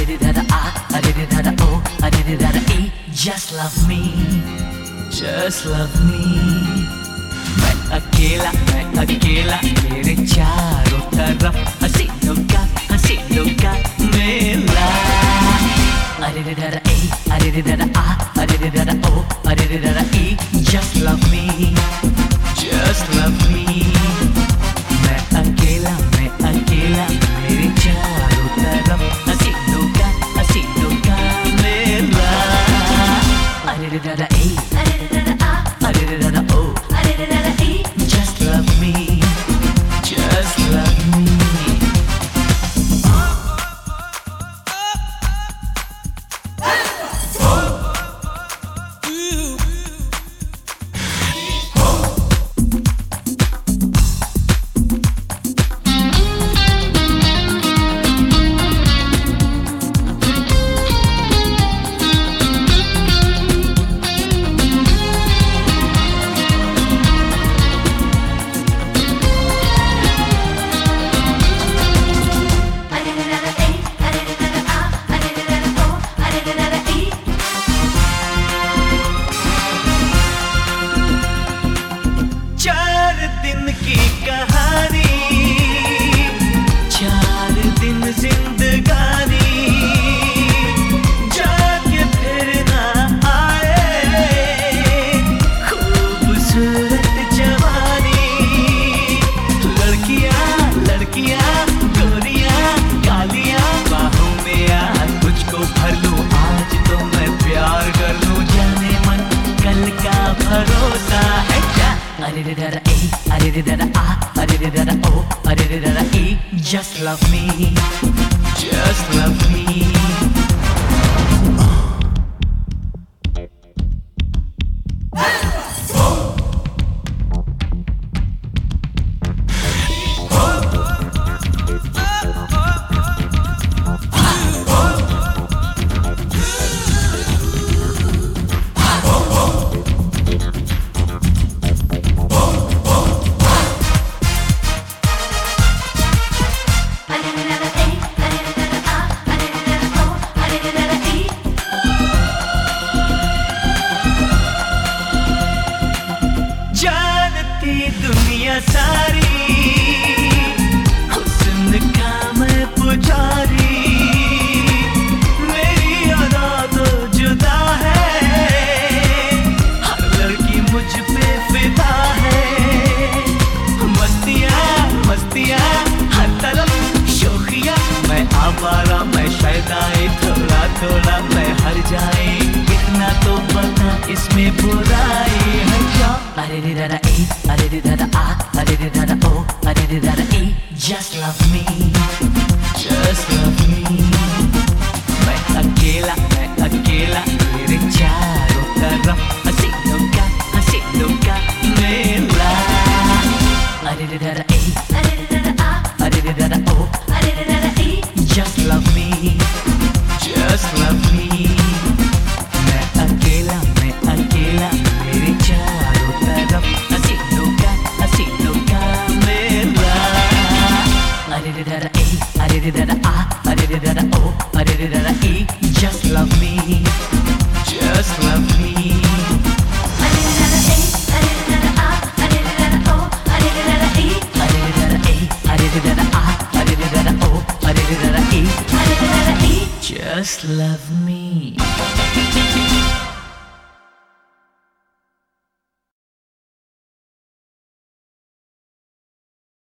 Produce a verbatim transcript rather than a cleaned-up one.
Just love me, just love me. मैं अकेला, मैं अकेला, मेरे चारों तरफ हसीनों का, हसीनों का मेला. अरे रे रे ए, अरे रे रे आ, अरे रे रे ओ, अरे रे रे ई. Just love me, just love me. मैं अकेला, मैं अकेला, मेरे चारों तरफ हसीनों का, हसीनों का मेला. अरे रे रे ए, अरे रे रे आ, अरे रे रे ओ, अरे रे रे ई. Just love me, just love me. Are re da da e, are re da da a, are re da da o, are re da da e. Just love me, just love me. दुनिया सारी हुस्न का मैं पुजारी. मेरी अदा तो जुदा है, हर लड़की मुझ पे फिदा है. मस्तियाँ मस्तियाँ हर तरफ शोखियाँ, मैं आवारा मैं शैतान, थोड़ा थोड़ा मैं हर जाए. इतना तो पता इसमें बुराई है क्या. अरे रे रा ए, अरे रे रा आ, अरे रे रा ओ, अरे रे रा ई. Just love me, just love me. मैं अकेला, मैं अकेला, मेरे चारों तरफ हसीनों का, हसीनों का मेला. अरे रे रा ए, अरे रे रा आ, अरे रे रा ओ, अरे रे रा ई. Just love me, just love me. मैं अकेला, मैं अकेला, मेरे चारों तरफ हसीनों का, हसीनों का मेला. अरे रे रा ए, अरे रे रा आ, अरे रे रा ओ, अरे रे रा ई. Just love me, just love me. अरे रे रा ए, अरे रे रा आ, अरे रे रा ओ, अरे रे रा ई. अरे रे रा ए, अरे रे रा आ, अरे रे रा ओ, अरे रे रा ई. अरे रे रा ई. Just love me.